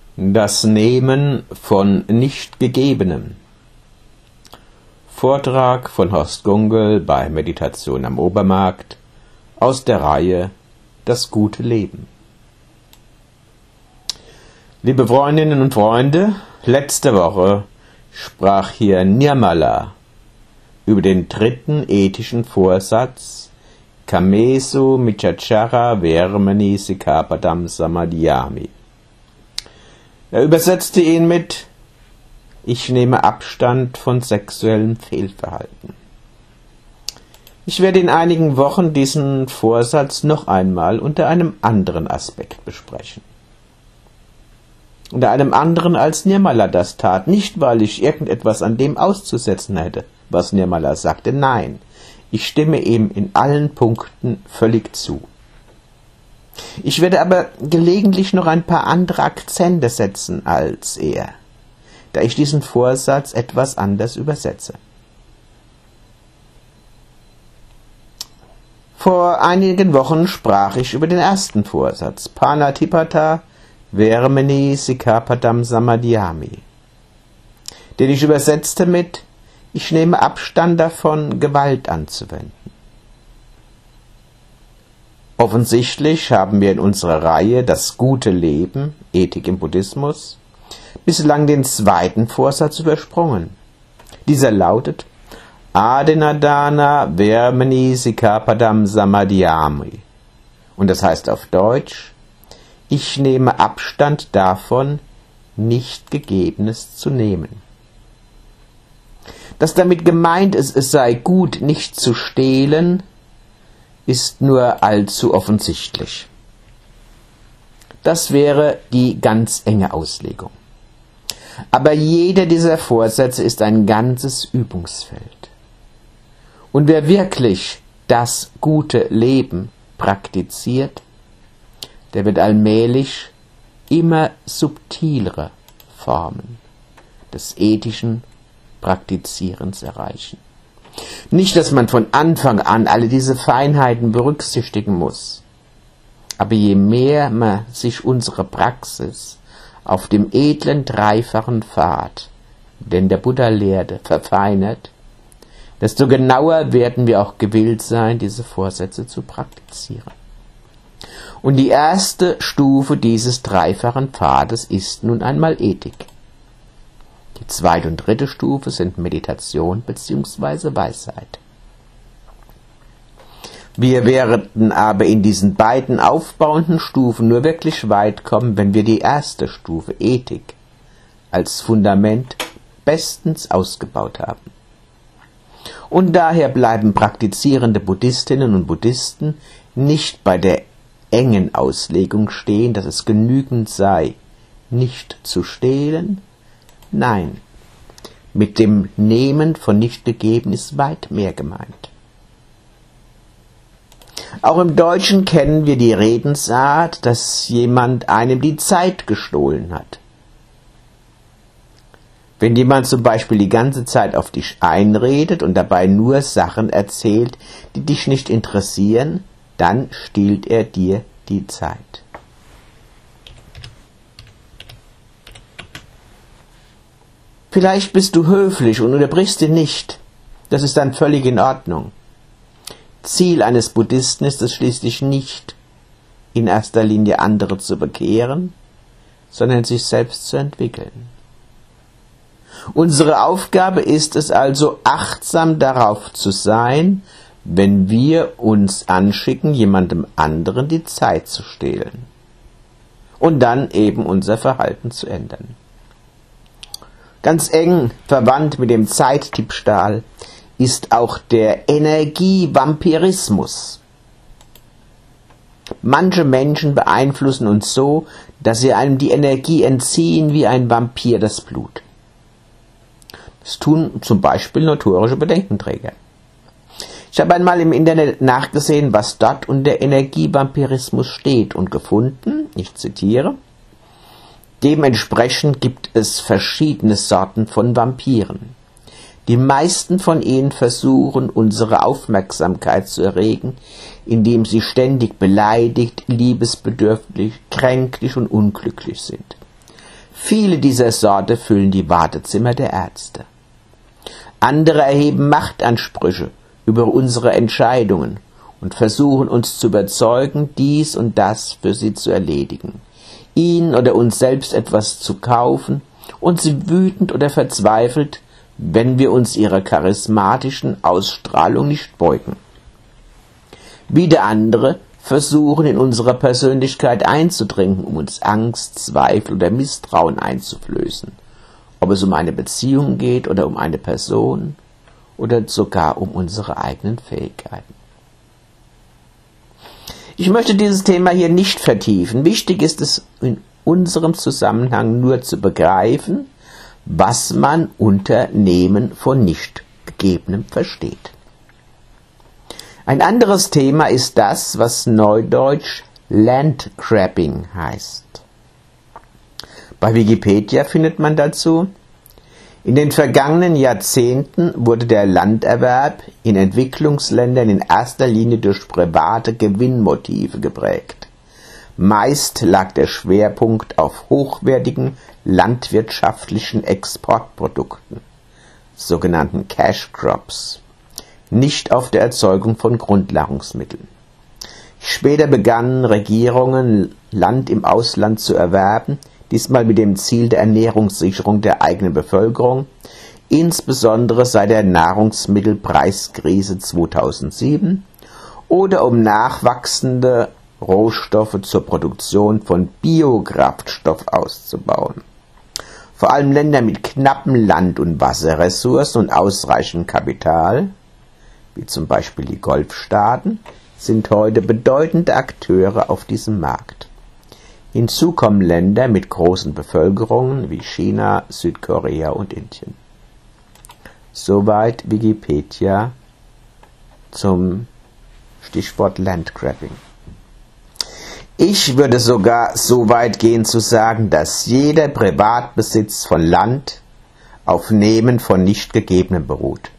Das Nehmen von Nicht-Gegebenem. Vortrag von Horst Gungel bei Meditation am Obermarkt aus der Reihe Das gute Leben. Liebe Freundinnen und Freunde, letzte Woche sprach hier Nirmala über den dritten ethischen Vorsatz Kamesu Michachara Vermani Sikkhapadam Samadhiyami. Er übersetzte ihn mit: Ich nehme Abstand von sexuellem Fehlverhalten. Ich werde in einigen Wochen diesen Vorsatz noch einmal unter einem anderen Aspekt besprechen. Unter einem anderen, als Nirmala das tat. Nicht, weil ich irgendetwas an dem auszusetzen hätte, was Nirmala sagte. Nein, ich stimme ihm in allen Punkten völlig zu. Ich werde aber gelegentlich noch ein paar andere Akzente setzen als er, da ich diesen Vorsatz etwas anders übersetze. Vor einigen Wochen sprach ich über den ersten Vorsatz, Panatipata Vermani Sikkhapadam Samadhiyami, den ich übersetzte mit: Ich nehme Abstand davon, Gewalt anzuwenden. Offensichtlich haben wir in unserer Reihe Das gute Leben, Ethik im Buddhismus, bislang den zweiten Vorsatz übersprungen. Dieser lautet Adinadana Vermani Sikkhapadam Samadhiyami. Und das heißt auf Deutsch: Ich nehme Abstand davon, nicht Gegebenes zu nehmen. Dass damit gemeint ist, es sei gut, nicht zu stehlen, ist nur allzu offensichtlich. Das wäre die ganz enge Auslegung. Aber jeder dieser Vorsätze ist ein ganzes Übungsfeld. Und wer wirklich das gute Leben praktiziert, der wird allmählich immer subtilere Formen des ethischen Praktizierens erreichen. Nicht, dass man von Anfang an alle diese Feinheiten berücksichtigen muss, aber je mehr man sich unsere Praxis auf dem edlen dreifachen Pfad, den der Buddha lehrte, verfeinert, desto genauer werden wir auch gewillt sein, diese Vorsätze zu praktizieren. Und die erste Stufe dieses dreifachen Pfades ist nun einmal Ethik. Die zweite und dritte Stufe sind Meditation bzw. Weisheit. Wir werden aber in diesen beiden aufbauenden Stufen nur wirklich weit kommen, wenn wir die erste Stufe, Ethik, als Fundament bestens ausgebaut haben. Und daher bleiben praktizierende Buddhistinnen und Buddhisten nicht bei der engen Auslegung stehen, dass es genügend sei, nicht zu stehlen. Nein, mit dem Nehmen von nicht gegeben ist weit mehr gemeint. Auch im Deutschen kennen wir die Redensart, dass jemand einem die Zeit gestohlen hat. Wenn jemand zum Beispiel die ganze Zeit auf dich einredet und dabei nur Sachen erzählt, die dich nicht interessieren, dann stiehlt er dir die Zeit. Vielleicht bist du höflich und unterbrichst ihn nicht. Das ist dann völlig in Ordnung. Ziel eines Buddhisten ist es schließlich nicht, in erster Linie andere zu bekehren, sondern sich selbst zu entwickeln. Unsere Aufgabe ist es also, achtsam darauf zu sein, wenn wir uns anschicken, jemandem anderen die Zeit zu stehlen und dann eben unser Verhalten zu ändern. Ganz eng verwandt mit dem Zeitdiebstahl ist auch der Energievampirismus. Manche Menschen beeinflussen uns so, dass sie einem die Energie entziehen wie ein Vampir das Blut. Das tun zum Beispiel notorische Bedenkenträger. Ich habe einmal im Internet nachgesehen, was dort unter Energievampirismus steht und gefunden, ich zitiere: Dementsprechend gibt es verschiedene Sorten von Vampiren. Die meisten von ihnen versuchen, unsere Aufmerksamkeit zu erregen, indem sie ständig beleidigt, liebesbedürftig, kränklich und unglücklich sind. Viele dieser Sorte füllen die Wartezimmer der Ärzte. Andere erheben Machtansprüche über unsere Entscheidungen und versuchen uns zu überzeugen, dies und das für sie zu erledigen, ihnen oder uns selbst etwas zu kaufen und sie wütend oder verzweifelt, wenn wir uns ihrer charismatischen Ausstrahlung nicht beugen. Wieder andere versuchen in unsere Persönlichkeit einzudringen, um uns Angst, Zweifel oder Misstrauen einzuflößen, ob es um eine Beziehung geht oder um eine Person oder sogar um unsere eigenen Fähigkeiten. Ich möchte dieses Thema hier nicht vertiefen. Wichtig ist es in unserem Zusammenhang nur zu begreifen, was man unter Nehmen von Nichtgegebenem versteht. Ein anderes Thema ist das, was neudeutsch Landgrabbing heißt. Bei Wikipedia findet man dazu: In den vergangenen Jahrzehnten wurde der Landerwerb in Entwicklungsländern in erster Linie durch private Gewinnmotive geprägt. Meist lag der Schwerpunkt auf hochwertigen landwirtschaftlichen Exportprodukten, sogenannten Cash Crops, nicht auf der Erzeugung von Grundnahrungsmitteln. Später begannen Regierungen, Land im Ausland zu erwerben, diesmal mit dem Ziel der Ernährungssicherung der eigenen Bevölkerung, insbesondere seit der Nahrungsmittelpreiskrise 2007, oder um nachwachsende Rohstoffe zur Produktion von Biokraftstoff auszubauen. Vor allem Länder mit knappen Land- und Wasserressourcen und ausreichend Kapital, wie zum Beispiel die Golfstaaten, sind heute bedeutende Akteure auf diesem Markt. Hinzu kommen Länder mit großen Bevölkerungen wie China, Südkorea und Indien. Soweit Wikipedia zum Stichwort Landgrabbing. Ich würde sogar so weit gehen zu sagen, dass jeder Privatbesitz von Land auf Nehmen von Nichtgegebenem beruht.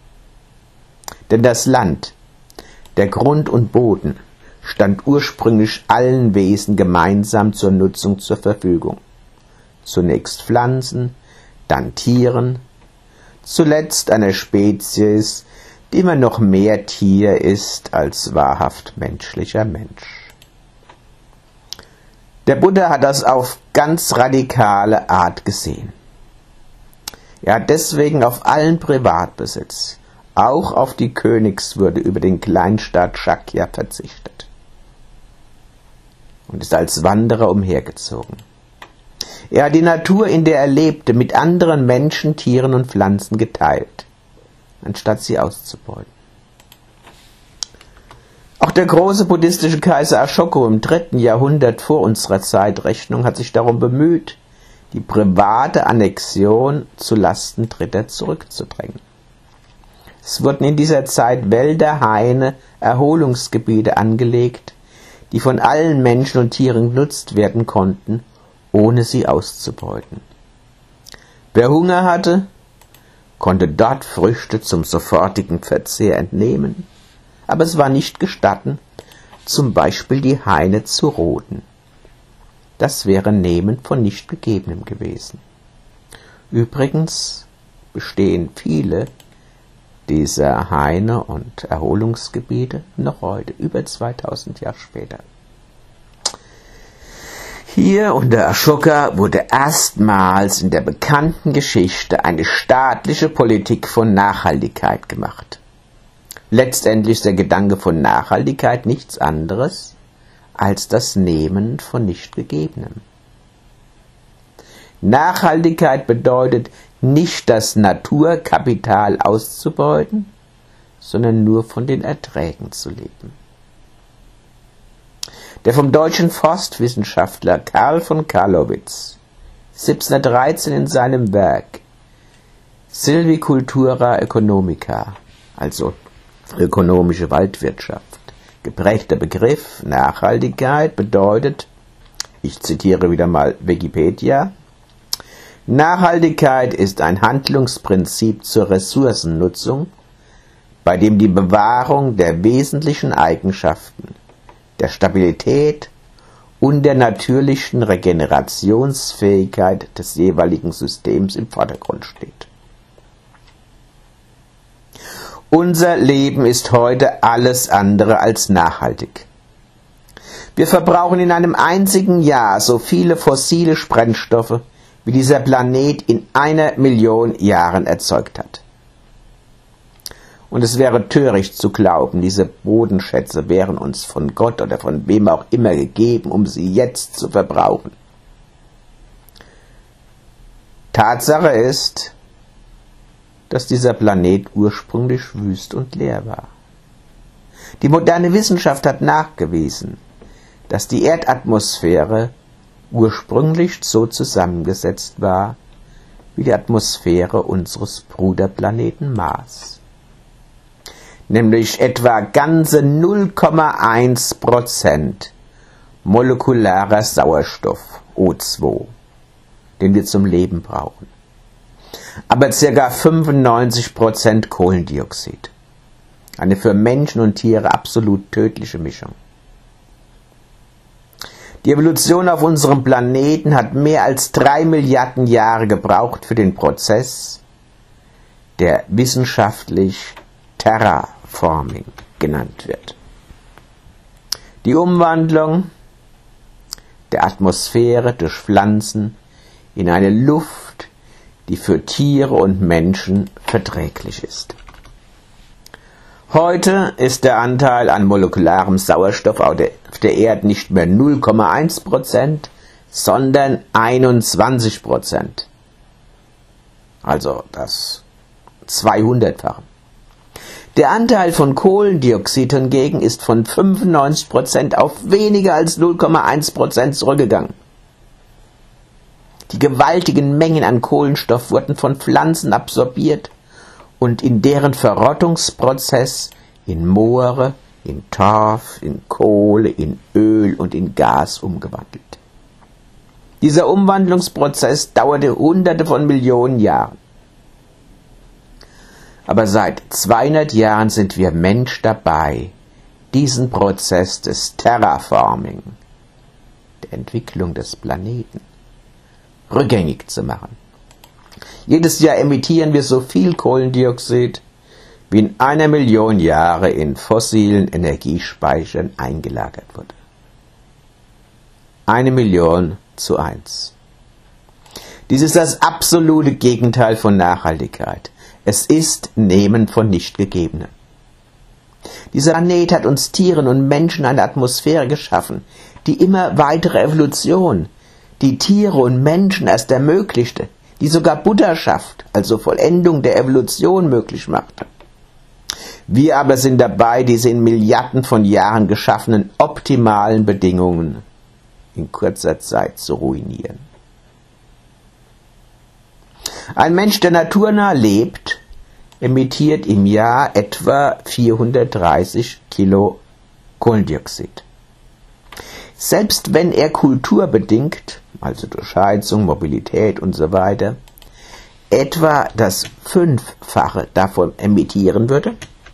Denn das Land, der Grund und Boden, stand ursprünglich allen Wesen gemeinsam zur Nutzung zur Verfügung. Zunächst Pflanzen, dann Tieren, zuletzt einer Spezies, die immer noch mehr Tier ist als wahrhaft menschlicher Mensch. Der Buddha hat das auf ganz radikale Art gesehen. Er hat deswegen auf allen Privatbesitz, auch auf die Königswürde über den Kleinstaat Shakya verzichtet und ist als Wanderer umhergezogen. Er hat die Natur, in der er lebte, mit anderen Menschen, Tieren und Pflanzen geteilt, anstatt sie auszubeuten. Auch der große buddhistische Kaiser Ashoka im 3. Jahrhundert vor unserer Zeitrechnung hat sich darum bemüht, die private Annexion zu Lasten Dritter zurückzudrängen. Es wurden in dieser Zeit Wälder, Haine, Erholungsgebiete angelegt, die von allen Menschen und Tieren genutzt werden konnten, ohne sie auszubeuten. Wer Hunger hatte, konnte dort Früchte zum sofortigen Verzehr entnehmen, aber es war nicht gestatten, zum Beispiel die Haine zu roden. Das wäre Nehmen von Nichtgegebenem gewesen. Übrigens bestehen viele dieser Haine und Erholungsgebiete noch heute, über 2000 Jahre später. Hier unter Ashoka wurde erstmals in der bekannten Geschichte eine staatliche Politik von Nachhaltigkeit gemacht. Letztendlich ist der Gedanke von Nachhaltigkeit nichts anderes als das Nehmen von Nichtgegebenem. Nachhaltigkeit bedeutet nicht das Naturkapital auszubeuten, sondern nur von den Erträgen zu leben. Der vom deutschen Forstwissenschaftler Karl von Carlowitz 1713 in seinem Werk Silvicultura Economica, also ökonomische Waldwirtschaft, geprägter Begriff Nachhaltigkeit bedeutet, ich zitiere wieder mal Wikipedia: Nachhaltigkeit ist ein Handlungsprinzip zur Ressourcennutzung, bei dem die Bewahrung der wesentlichen Eigenschaften der Stabilität und der natürlichen Regenerationsfähigkeit des jeweiligen Systems im Vordergrund steht. Unser Leben ist heute alles andere als nachhaltig. Wir verbrauchen in einem einzigen Jahr so viele fossile Brennstoffe, wie dieser Planet in 1 Million Jahren erzeugt hat. Und es wäre töricht zu glauben, diese Bodenschätze wären uns von Gott oder von wem auch immer gegeben, um sie jetzt zu verbrauchen. Tatsache ist, dass dieser Planet ursprünglich wüst und leer war. Die moderne Wissenschaft hat nachgewiesen, dass die Erdatmosphäre ursprünglich so zusammengesetzt war wie die Atmosphäre unseres Bruderplaneten Mars. Nämlich etwa ganze 0,1% molekularer Sauerstoff, O2, den wir zum Leben brauchen. Aber ca. 95% Kohlendioxid. Eine für Menschen und Tiere absolut tödliche Mischung. Die Evolution auf unserem Planeten hat mehr als 3 Milliarden Jahre gebraucht für den Prozess, der wissenschaftlich Terraforming genannt wird. Die Umwandlung der Atmosphäre durch Pflanzen in eine Luft, die für Tiere und Menschen verträglich ist. Heute ist der Anteil an molekularem Sauerstoff auf der Erde nicht mehr 0,1%, sondern 21%. Also das 200-fache. Der Anteil von Kohlendioxid hingegen ist von 95% auf weniger als 0,1% zurückgegangen. Die gewaltigen Mengen an Kohlenstoff wurden von Pflanzen absorbiert und in deren Verrottungsprozess in Moore, in Torf, in Kohle, in Öl und in Gas umgewandelt. Dieser Umwandlungsprozess dauerte Hunderte von Millionen Jahren. Aber seit 200 Jahren sind wir Mensch dabei, diesen Prozess des Terraforming, der Entwicklung des Planeten, rückgängig zu machen. Jedes Jahr emittieren wir so viel Kohlendioxid, wie in 1 Million Jahre in fossilen Energiespeichern eingelagert wurde. 1.000.000:1. Dies ist das absolute Gegenteil von Nachhaltigkeit. Es ist Nehmen von Nichtgegebenem. Dieser Planet hat uns Tieren und Menschen eine Atmosphäre geschaffen, die immer weitere Evolution, die Tiere und Menschen erst ermöglichte, die sogar Buddhaschaft, also Vollendung der Evolution, möglich machte. Wir aber sind dabei, diese in Milliarden von Jahren geschaffenen optimalen Bedingungen in kurzer Zeit zu ruinieren. Ein Mensch, der naturnah lebt, emittiert im Jahr etwa 430 Kilo Kohlendioxid. Selbst wenn er kulturbedingt, also durch Heizung, Mobilität und so weiter, etwa das 5-fache davon emittieren würde,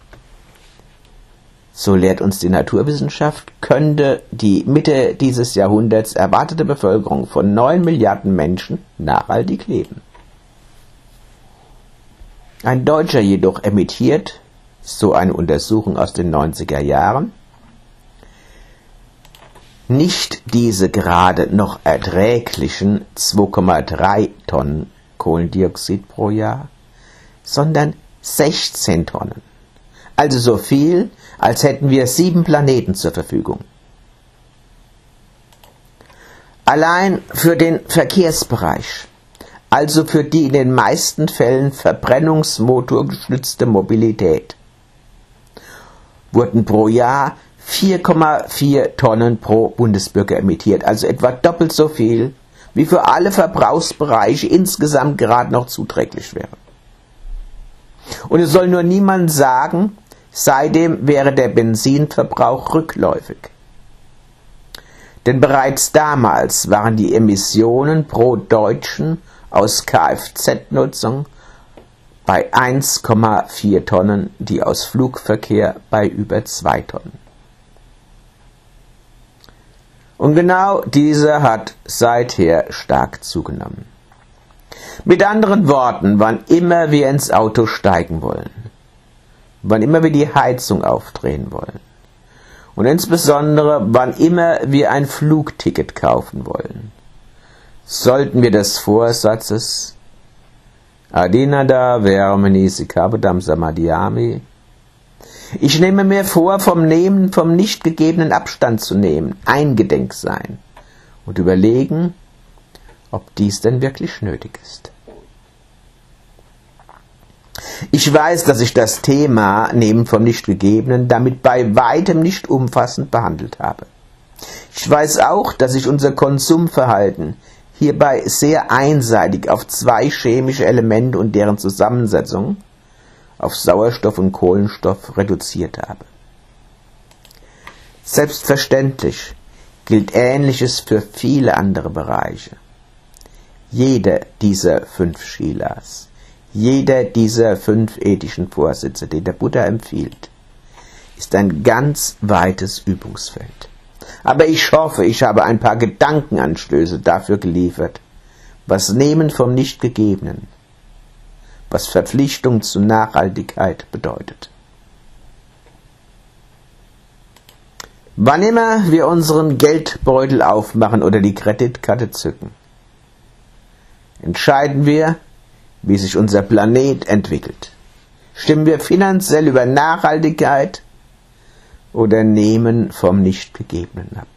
so lehrt uns die Naturwissenschaft, könnte die Mitte dieses Jahrhunderts erwartete Bevölkerung von 9 Milliarden Menschen nachhaltig leben. Ein Deutscher jedoch emittiert, so eine Untersuchung aus den 90er Jahren, nicht diese gerade noch erträglichen 2,3 Tonnen Kohlendioxid pro Jahr, sondern 16 Tonnen. Also so viel, als hätten wir 7 Planeten zur Verfügung. Allein für den Verkehrsbereich, also für die in den meisten Fällen verbrennungsmotorgestützte Mobilität, wurden pro Jahr 4,4 Tonnen pro Bundesbürger emittiert, also etwa doppelt so viel, wie für alle Verbrauchsbereiche insgesamt gerade noch zuträglich wäre. Und es soll nur niemand sagen, seitdem wäre der Benzinverbrauch rückläufig. Denn bereits damals waren die Emissionen pro Deutschen aus Kfz-Nutzung bei 1,4 Tonnen, die aus Flugverkehr bei über 2 Tonnen. Und genau dieser hat seither stark zugenommen. Mit anderen Worten, wann immer wir ins Auto steigen wollen, wann immer wir die Heizung aufdrehen wollen und insbesondere wann immer wir ein Flugticket kaufen wollen, sollten wir des Vorsatzes Adinada Vermeni Sikabadam Samadhyami, ich nehme mir vor, vom nicht gegebenen Abstand zu nehmen, eingedenk sein und überlegen, ob dies denn wirklich nötig ist. Ich weiß, dass ich das Thema Nehmen vom Nichtgegebenen damit bei weitem nicht umfassend behandelt habe. Ich weiß auch, dass ich unser Konsumverhalten hierbei sehr einseitig auf zwei chemische Elemente und deren Zusammensetzung, auf Sauerstoff und Kohlenstoff, reduziert habe. Selbstverständlich gilt Ähnliches für viele andere Bereiche. Jeder dieser 5 Shilas, jeder dieser 5 ethischen Vorsätze, den der Buddha empfiehlt, ist ein ganz weites Übungsfeld. Aber ich hoffe, ich habe ein paar Gedankenanstöße dafür geliefert, was Nehmen vom Nichtgegebenen, was Verpflichtung zu Nachhaltigkeit bedeutet. Wann immer wir unseren Geldbeutel aufmachen oder die Kreditkarte zücken, entscheiden wir, wie sich unser Planet entwickelt. Stimmen wir finanziell über Nachhaltigkeit oder nehmen vom Nichtgegebenen ab.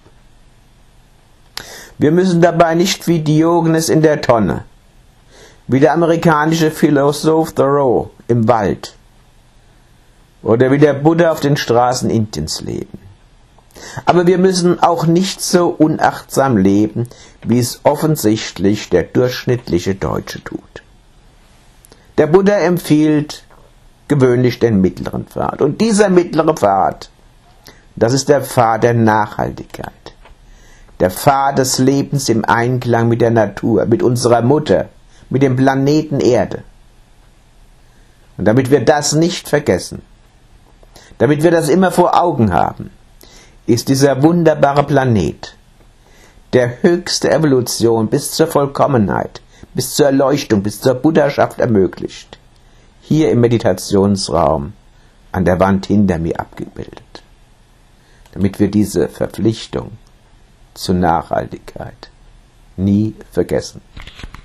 Wir müssen dabei nicht wie Diogenes in der Tonne, wie der amerikanische Philosoph Thoreau im Wald oder wie der Buddha auf den Straßen Indiens leben. Aber wir müssen auch nicht so unachtsam leben, wie es offensichtlich der durchschnittliche Deutsche tut. Der Buddha empfiehlt gewöhnlich den mittleren Pfad. Und dieser mittlere Pfad, das ist der Pfad der Nachhaltigkeit. Der Pfad des Lebens im Einklang mit der Natur, mit unserer Mutter, mit dem Planeten Erde. Und damit wir das nicht vergessen, damit wir das immer vor Augen haben, ist dieser wunderbare Planet der höchste Evolution bis zur Vollkommenheit, bis zur Erleuchtung, bis zur Buddhaschaft ermöglicht. Hier im Meditationsraum an der Wand hinter mir abgebildet. Damit wir diese Verpflichtung zur Nachhaltigkeit nie vergessen.